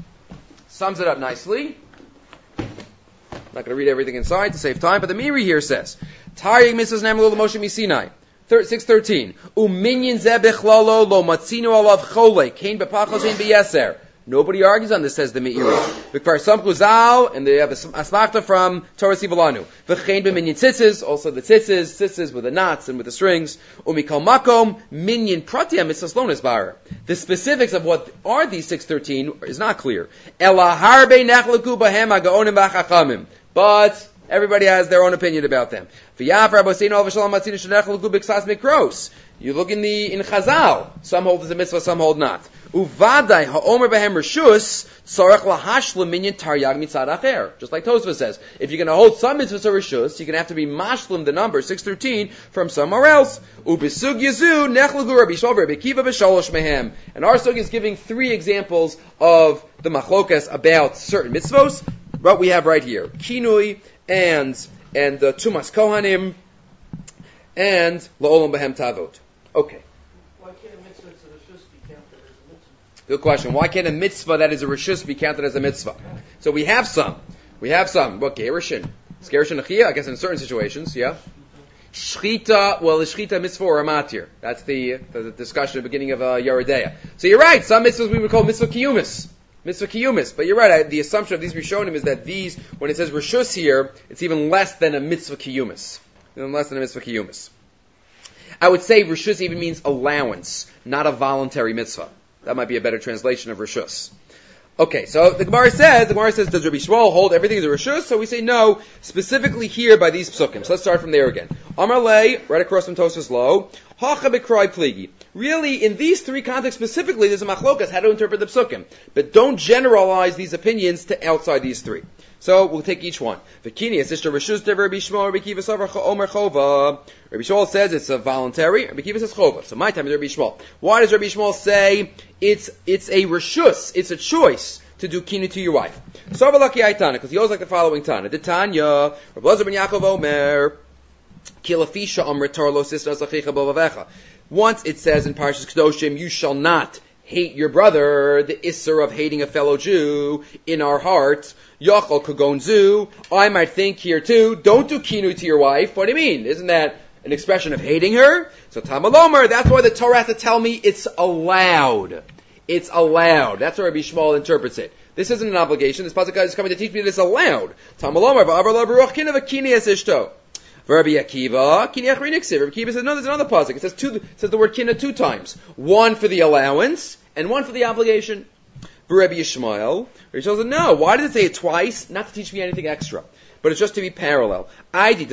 sums it up nicely. I'm not going to read everything inside to save time, but the Meiri here says, Taryig mitzvahs namelu l'Moshe misinai. six thirteen. Uminyan zeh bechlalo lo matzinu alav chole, kain bepachos ein beyeser. Nobody argues on this, says the Meiri. V'kvar sam chuzal, and they have a asmachta from Torah Sivalanu. V'chein b'minyan tzitzis, also the tzitzis, tzitzis with the knots and with the strings. Umikal makom, minyan pratia mitzvahs lo nisbar. The specifics of what are these six thirteen is not clear. Ela harbe nachlaku bahem ha'gaonim v'chachamim. But everybody has their own opinion about them. V'yaf rabosinu al v'shalom matzinu shenachlaku b'ksas mikros. You look in the in Chazal. Some hold as a mitzvah, some hold not. Uvadai ha'omer behem reshus tzarech lahashlim minyan taryag mitzad acher. Just like Tosfos says, if you're going to hold some mitzvahs or reshus, you're going to have to be mashlim the number six thirteen from somewhere else. Ubisug yazu nechlagu Rabbi Yishmael Rabbi Kiva b'shalosh mehem. And our sugya is giving three examples of the machlokas about certain mitzvos. What we have right here, kinui and and the tumas kohanim and la'olam behem tavot. Okay. Why can't a mitzvah that's a reshus be counted as a mitzvah? Good question. Why can't a mitzvah that is a reshus be counted as a mitzvah? So we have some. We have some. What, gerushin? Is gerushin achiyah? I guess in certain situations, yeah. Shchita, well, is shchita mitzvah or a matir? That's the, the, the discussion at the beginning of uh, Yeridea. So you're right. Some mitzvahs we would call mitzvah kiyumis. Mitzvah kiyumis. But you're right. I, the assumption of these Rishonim is that these, when it says reshus here, it's even less than a mitzvah kiyumis. Even less than a mitzvah kiyumis. I would say reshus even means allowance, not a voluntary mitzvah. That might be a better translation of reshus. Okay, so the Gemara says, the Gemara says, does Rabbi Yishmael hold everything as a reshus? So we say no, specifically here by these psukim. So let's start from there again. Amar lei, right across from Tosfos Lo, hacha b'kroi pligi. Really, in these three contexts specifically, there's a machlokas how to interpret the psukim. But don't generalize these opinions to outside these three. So we'll take each one. V'kini, it's just a reshus de Rabbi Yishmael, Rabbi Kiva savar omer chova. Rabbi Yishmael says it's a voluntary. Rabbi Kiva says chova. So my time is Rabbi Yishmael. Why does Rabbi Yishmael say it's it's a reshus? It's a choice to do kinu to your wife. So Savar laki aitana, because he always like the following tana. The Tanya, Rabbi Elazar ben Yaakov omer, kilafisha omer tarlo sistas achicha bovavecha. Once it says in Parshas Kedoshim, you shall not hate your brother, the isser of hating a fellow Jew in our heart. Yachol kagonzu. I might think here too, don't do kinu to your wife. What do you mean? Isn't that an expression of hating her? So Tamalomer, that's why the Torah has to tell me it's allowed. It's allowed. That's how Rabbi Yishmael interprets it. This isn't an obligation. This pasuk is coming to teach me that it's allowed. Tamalomer, v'avar la baruch kina v'kini es ishto. Rabbi Akiva, kini achri niksiv. Rabbi Akiva says, no, there's another pasuk. It says two, it says the word kina two times. One for the allowance, and one for the obligation. For Rabbi Yishmael, Rabbi Yishmael said, no, why did it say it twice? Not to teach me anything extra. But it's just to be parallel. Since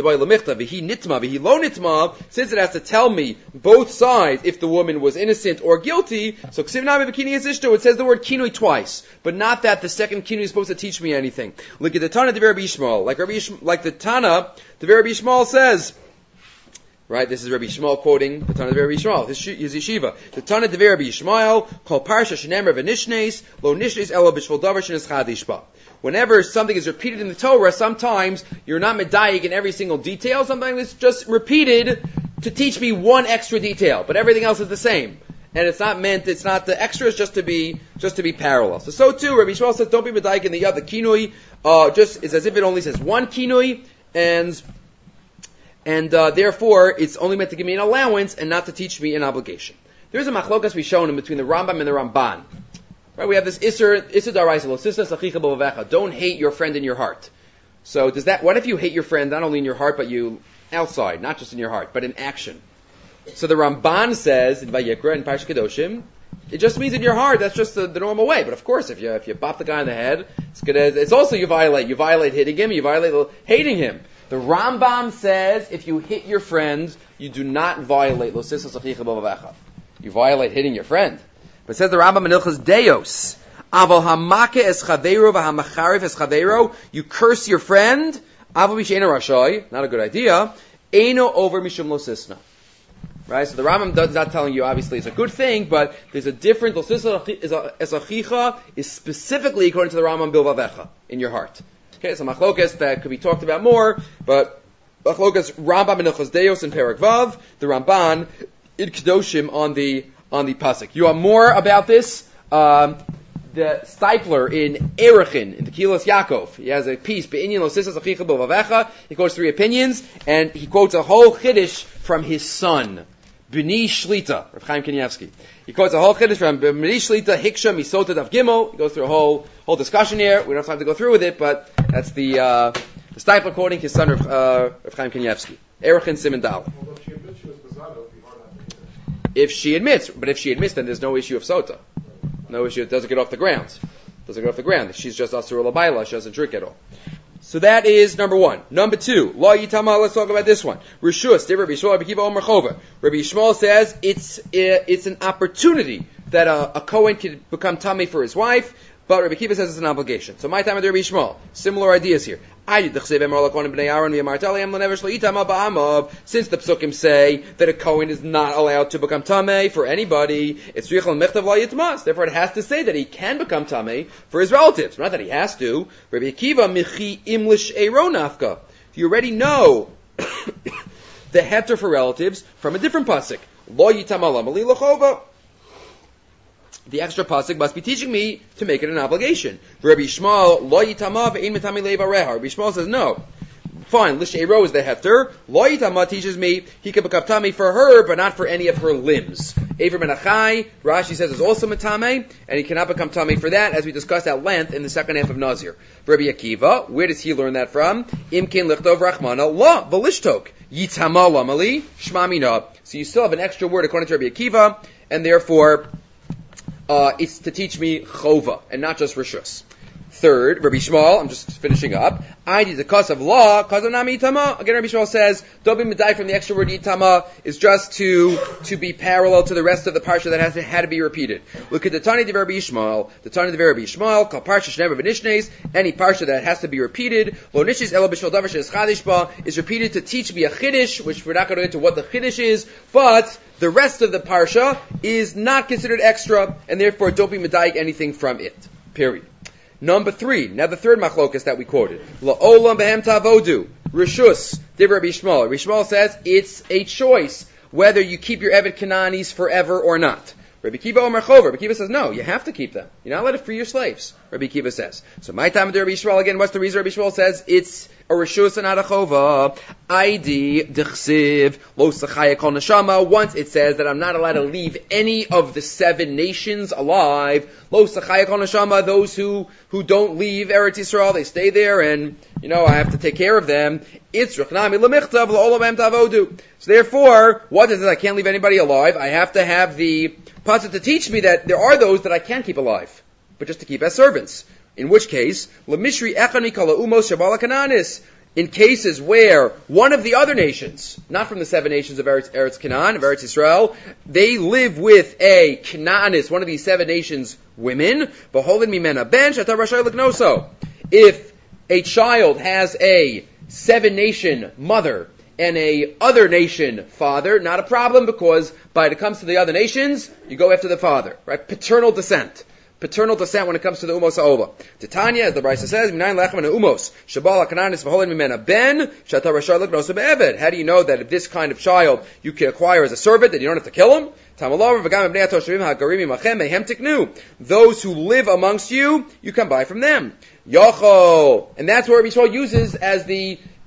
it has to tell me both sides if the woman was innocent or guilty, so it says the word kinui twice, but not that the second kinui is supposed to teach me anything. Look at the Tana de Rabbi Yishmael. Like Rabbi Yishmael, like the Tana, the Rabbi Yishmael says, right, this is Rabbi Yishmael quoting the Tana of Rabbi Yishmael, his, his yeshiva. The Tana of Rabbi Yishmael, called Parsha Shenemer v'nishnes, lo nishnes elo b'shvol davar shenes chadishba. Whenever something is repeated in the Torah, sometimes you're not medayik in every single detail. Sometimes it's just repeated to teach me one extra detail, but everything else is the same. And it's not meant, it's not the extras just to be, just to be parallel. So, so too, Rabbi Yishmael says, don't be medayik in the other kinui, uh, just, it's as if it only says one kinui, and, and uh, therefore it's only meant to give me an allowance and not to teach me an obligation. There's a machlokas we shown in between the Rambam and the Ramban. Right? We have this Isser, Isser Daraisa, Lo Sisas Achicha B'Ovecha. Don't hate your friend in your heart. So does that, what if you hate your friend not only in your heart, but you outside, not just in your heart, but in action? So the Ramban says in Vayikra in Parsh Kedoshim, it just means in your heart. That's just the, the normal way. But of course, if you if you bop the guy in the head, it's gonna. It's also you violate. You violate hitting him. You violate hating him. The Rambam says if you hit your friend, you do not violate lo sisas achicha b'ovecha. You violate hitting your friend. But it says the Rambam in Ilchos Deos, aval hamake es chaveiro v'hamacharif es chaveiro. You curse your friend. Aval misheina rashay. Not a good idea. Eino over mishum lo sisna. Right, so the Rambam is not telling you, obviously, it's a good thing, but there's a difference. Lo sisas es achicha is specifically according to the Rambam bilvavecha, in your heart. Okay, so machlokas that could be talked about more, but machlokas Rambam in Ilchos Deos in Perek Vav, the Ramban in Kedoshim on the on the pasuk. You want more about this? Um, the Stipler in Erechin in the Kilos Yaakov, he has a piece Be'inyan lo sisas achicha bilvavecha. He quotes three opinions, and he quotes a whole chiddush from his son, B'ni Shlita, Rav Chaim Kanievsky. He quotes a whole chiddush from B'ni Shlita, Hiksha, Misota, Dav Gimel. He goes through a whole whole discussion here. We don't have time to go through with it, but that's the uh, the Stipler quoting his son, Rav, uh, Rav Chaim Kanievsky. Erechin Siman Dal. Although if she admits she was Bazado, it'd be hard not to hit her. If she admits, but if she admits, then there's no issue of Sota. No issue. It doesn't get off the ground. Doesn't get off the ground. She's just Asura Labaila. She doesn't drink at all. So that is number one. Number two, Lo Yitama. Let's talk about this one. Rishus, Rabbi Yishmael, Rabbi Kiva Omer Chova. Rabbi Yishmael says it's uh, it's an opportunity that a, a Kohen could become tummy for his wife, but Rabbi Kiva says it's an obligation. So my time with Rabbi Yishmael. Similar ideas here. Since the psukim say that a Kohen is not allowed to become tamei for anybody, it's richel mechtav la yitmas. Therefore, it has to say that he can become tamei for his relatives, not that he has to. Rabbi Akiva michi imlish eronafka. You already know the heter for relatives from a different pasuk. Lo yitama lamali lachova. The extra pasuk must be teaching me to make it an obligation. Rabbi Yishmael, lo yitama ve'in mitami levareha. Rabbi Yishmael says no. Fine, l'sheiro is the hefter. Lo yitama teaches me he can become tummy for her, but not for any of her limbs. Aver ben Achai, Rashi says, is also matame, and he cannot become tummy for that, as we discussed at length in the second half of Nazir. Rabbi Akiva, where does he learn that from? Imkin lichtov rachmana la v'lishtok yitama lamali shmamina. So you still have an extra word according to Rabbi Akiva, and therefore Uh, it's to teach me chova, and not just rishus. Third, Rabbi Yishmael, I'm just finishing up. I did the cause of law, cause of nami yitama. Again, Rabbi Yishmael says, don't be medai from the extra word yitama is just to to be parallel to the rest of the parsha that has to, had to be repeated. Look at the Tani of Rabbi Yishmael. The Tani of Rabbi Yishmael, called parsha shnever v'nishnes, any parsha that has to be repeated. Lo nishnes elo b'shol davar she'es chadish ba is repeated to teach me a chiddush, which we're not going to get into what the chiddush is, but the rest of the parsha is not considered extra, and therefore don't be medayik anything from it. Period. Number three, now the third machlokas that we quoted. La'olam behem tavodu. Rishus, div Rabbi Yishmael. Rabbi Yishmael says it's a choice whether you keep your Evet Kananis forever or not. Rabbi Kiva Omer Chova. Rabbi Kiva says, no, you have to keep them. You're not allowed to free your slaves, Rabbi Kiva says. So my time with Rabbi Yishmael, again, what's the reason Rabbi Yishmael says it's a Rishus and not a Chova? Aidi dechsiv lo sachaya kol neshama. Once it says that I'm not allowed to leave any of the seven nations alive. Lo sachaya kol neshama, those who, who don't leave Eretz Yisrael, they stay there and, you know, I have to take care of them. It's rechnami lemichtav la'olam tavodu. So therefore, what is it? I can't leave anybody alive. I have to have the pasuk to teach me that there are those that I can keep alive, but just to keep as servants. In which case, lemishri echani kala umos shabala kananis. In cases where one of the other nations, not from the seven nations of Eretz, Eretz Canaan, of Eretz Yisrael, they live with a Canaanis, one of these seven nations women, beholden mimena ben shata rashay l'knoso. If a child has a seven nation mother and a other nation father, not a problem, because by it comes to the other nations, you go after the father, right? Paternal descent. Paternal descent when it comes to the umos ha'ola. Titania, as the Brisa says, minayin lechem and umos shabal ha'kananis v'holen mimena ben shata rashar l'knoso be'eved. How do you know that if this kind of child you can acquire as a servant, that you don't have to kill him? Tamalav v'gam b'nei atoshavim ha'garim imachem mehem tiknu. Those who live amongst you, you can buy from them. Yochol, and that's what Rabbi Yishmael uses as the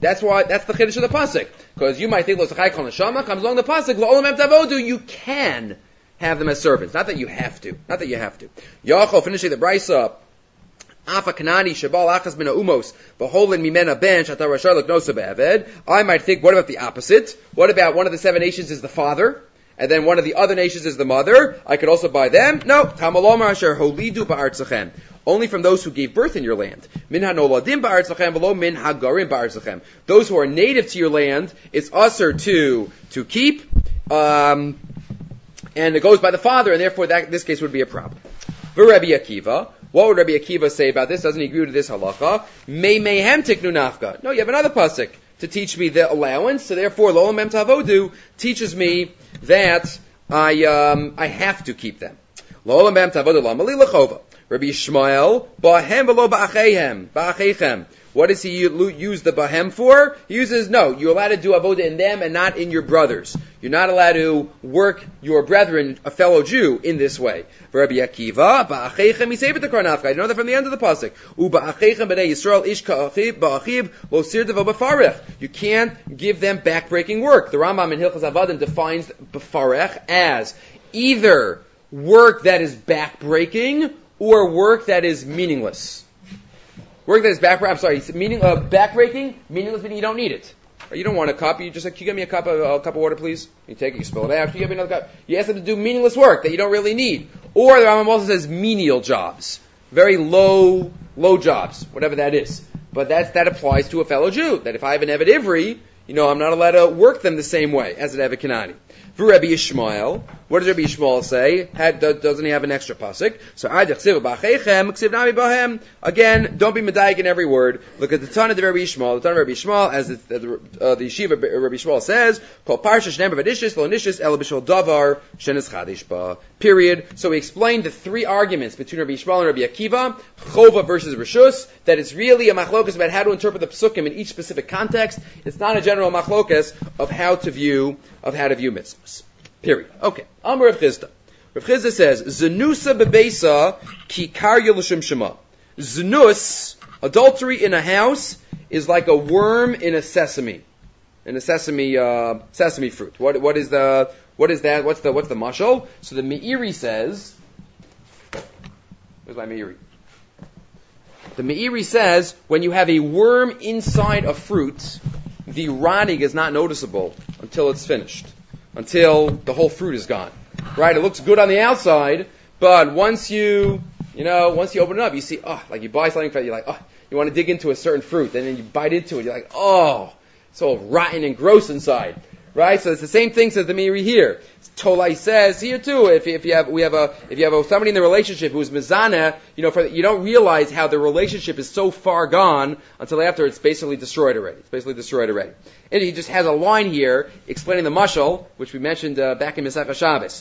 That's why, that's the chiddush of the pasuk. Because you might think, lo tzachai kol neshama, comes along the pasuk, lo olam em tavodu, you can have them as servants. Not that you have to. Not that you have to. Yachol, finishing the brisa, Afa Kanani Shabal Achas Mina Umos Beholin Mimena Ben Shatar Rashar Loknosa Be'aved. I might think, what about the opposite? What about one of the seven nations is the father, and then one of the other nations is the mother? I could also buy them. No. Tamalomar Asher Holidu Ba'artzachem. Only from those who gave birth in your land. Min hanoladim ba'artzachem v'lo min hagarim ba'artzachem. Those who are native to your land, it's usher to to keep, um, and it goes by the father, and therefore that this case would be a problem. V'Rabbi Akiva. What would Rabbi Akiva say about this? Doesn't he agree with this halacha? Mei mehem tiknu nafka. No, you have another pasuk to teach me the allowance. So therefore, lo olam em tavodu teaches me that I um, I have to keep them. Lo olam em tavodu la mali lechova. Rabbi Yishmael bahem v'lo ba'acheihem ba'acheichem. What does he use the bahem for? He uses, no, you're allowed to do avoda in them and not in your brothers. You're not allowed to work your brethren, a fellow Jew, in this way. Rabbi Akiva, ba'acheichem yisebet the karnafka. You know that from the end of the pasuk. U ba'acheichem b'nei Yisrael ish ka'achiv ba'achiv lo sir devo b'farech. You can't give them backbreaking work. The Rambam in Hilchos Avadim defines b'farech as either work that is backbreaking or work that is meaningless. Work that is back, I'm sorry, meaning, uh, backbreaking, meaningless, meaning you don't need it. Or you don't want a cup, you just like, can you give me a cup of, a cup of water, please? You take it, you spill it out, can you give me another cup? You ask them to do meaningless work that you don't really need. Or the Rambam also says menial jobs. Very low, low jobs, whatever that is. But that's, that applies to a fellow Jew, that if I have an Eved Ivri, you know, I'm not allowed to work them the same way as an Eved Kanani. For Rabbi Yishmael, what does Rabbi Yishmael say? Had, doesn't he have an extra pasuk? So, again, don't be medayik in every word. Look at the Tana of Rabbi Yishmael. The Tana of Rabbi Yishmael, as the, uh, the Yeshiva Rabbi Yishmael says, "Kol parsha shneim b'vadishis lo nishis el b'shol davar shenis chadish ba." Period. So we explained the three arguments between Rabbi Yishmael and Rabbi Akiva, Chova versus Rishus, that it's really a machlokas about how to interpret the psukim in each specific context. It's not a general machlokas of how to view of how to view mitzvahs. Period. Okay. Amar Rav Chisda. Rav Chisda says, Zenusa bebeisa ki karya l'shem shema. Zenus, adultery in a house, is like a worm in a sesame. In a sesame, uh, sesame fruit. What, what is the, what is that? What's the, what's the mashal? So the Meiri says, where's my Meiri? The Meiri says, when you have a worm inside a fruit, the rotting is not noticeable until it's finished. Until the whole fruit is gone. Right? It looks good on the outside, but once you, you know, once you open it up, you see, oh, like you buy something, you're like, oh, you want to dig into a certain fruit, and then you bite into it, you're like, oh, it's all rotten and gross inside. Right? So it's the same thing says the Meiri here. Tolai says here too, if, if you have, we have a, if you have a, somebody in the relationship who's mizana, you know, for, you don't realize how the relationship is so far gone until after it's basically destroyed already. It's basically destroyed already. And he just has a line here explaining the mashal, which we mentioned uh, back in Masechah Shabbos.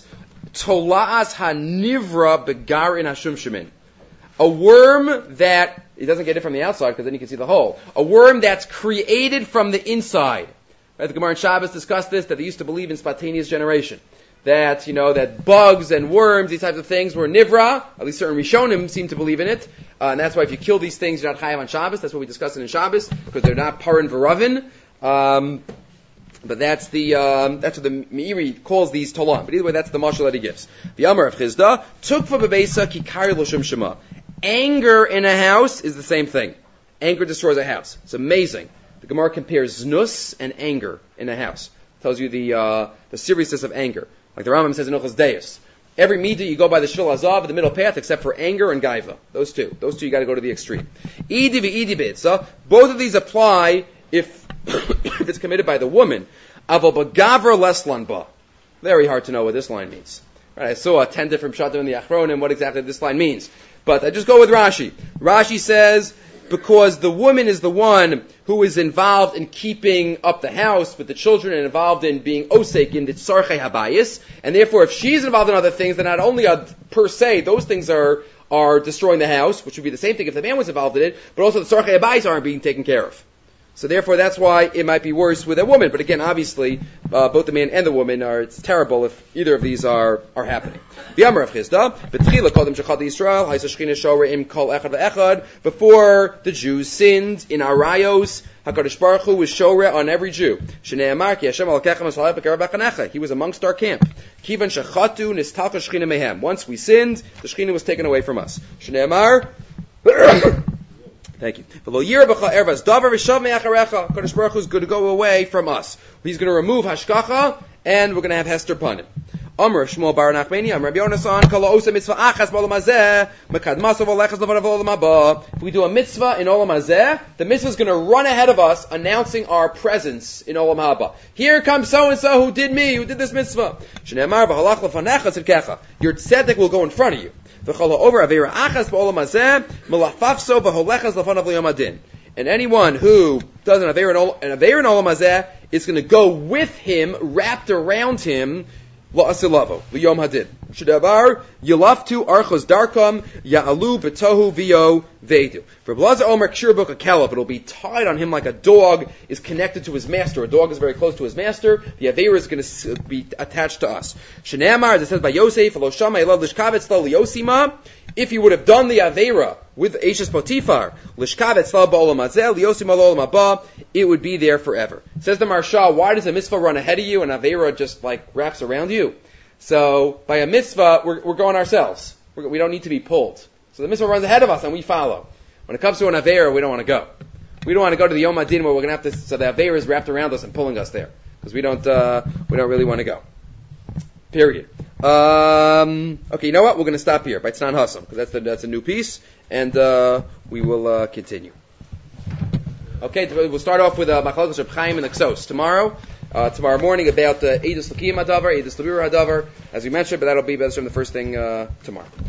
Tola'as hanivra begar in hashum shemin. A worm that, he doesn't get it from the outside because then you can see the hole. A worm that's created from the inside. Right, the Gemara in Shabbos discussed this, that they used to believe in spontaneous generation. That, you know, that bugs and worms, these types of things were nivra, at least certain Rishonim seem to believe in it, uh, and that's why if you kill these things, you're not chayav on Shabbos. That's what we discussed in Shabbos, because they're not parin v'ravin. Um, but that's the, um, that's what the Meiri calls these tolam. But either way, that's the mashal that he gives. The Amar of Chisda, tukva bebeisa ki kari l'shem shema. Anger in a house is the same thing. Anger destroys a house. It's amazing. The Gemara compares znus and anger in a house. Tells you the uh, the seriousness of anger. Like the Rambam says in Ilchos Deis. Every midah you go by the Shil Azav, the middle path, except for anger and gaiva. Those two. Those two you got to go to the extreme. Idi v'idi b'itza. Both of these apply if, if it's committed by the woman. Aval b'gavra leslan ba. Very hard to know what this line means. Right, I saw ten different pshatim in the Achronim what exactly this line means. But I just go with Rashi. Rashi says, because the woman is the one who is involved in keeping up the house with the children and involved in being osek in the tzarchei habayis, and therefore if she's involved in other things, then not only are, per se, those things are, are destroying the house, which would be the same thing if the man was involved in it, but also the tzarchei habayis aren't being taken care of. So therefore, that's why it might be worse with a woman. But again, obviously, uh, both the man and the woman are, it's terrible if either of these are, are happening. Before the Jews sinned in Arayos, HaKadosh Baruch Hu was shoreh on every Jew. He was amongst our camp. Once we sinned, the Shekhinah was taken away from us. Thank you. Kadosh Baruch Hu is going to go away from us. He's going to remove Hashkacha, and we're going to have Hester Panim. Amr Shmuel Bar Nachmani, Amr Rabbi Yonasan, Kala Osa Mitzvah Achas B'Olam Hazeh, Mekad Masav Olechas Levanav Olam Haba. If we do a mitzvah in Olam Hazeh, the mitzvah is going to run ahead of us, announcing our presence in Olam Haba. Here comes so and so who did me, who did this mitzvah. Shneimar V'Halach Lefanecha Tzidkecha. Your tzedek will go in front of you. And anyone who does an Aveira in Olam Hazeh is going to go with him, wrapped around him, la'asilavo, l'yom hadid. Shadavar, yilaftu archos darkam, ya'alu b'tohu v'yo veidu. For Blazer Omer Kshir Book a Kalef, it'll be tied on him like a dog is connected to his master. A dog is very close to his master. The Aveira is going to be attached to us. Shneamar, as it says by Yosef, lo shama elav lishkavetz lo liyosima. If you would have done the Aveira with Eishes Potifar, lishkavetz lo ba'olam hazeh, liyosima lo olam haba, it would be there forever. Says the Marsha, why does a mitzvah run ahead of you and Aveira just like wraps around you? So by a mitzvah, we're, we're going ourselves. We're, we don't need to be pulled. So the mitzvah runs ahead of us and we follow. When it comes to an Aveira, we don't want to go. We don't want to go to the Yom Hadin where we're going to have to, so the Aveira is wrapped around us and pulling us there. Because we don't, uh, we don't really want to go. Period. Um, okay, you know what? We're going to stop here by Tznan Hassam, because that's the, that's a new piece, and, uh, we will, uh, continue. Okay, we'll start off with, uh, Machlokes Reb Chaim and the Ksos tomorrow. Uh, tomorrow morning about, uh, Eidus L'Kiyim Hadavar, Eidus L'Birur Hadavar, as we mentioned, but that'll be better from the first thing, uh, tomorrow.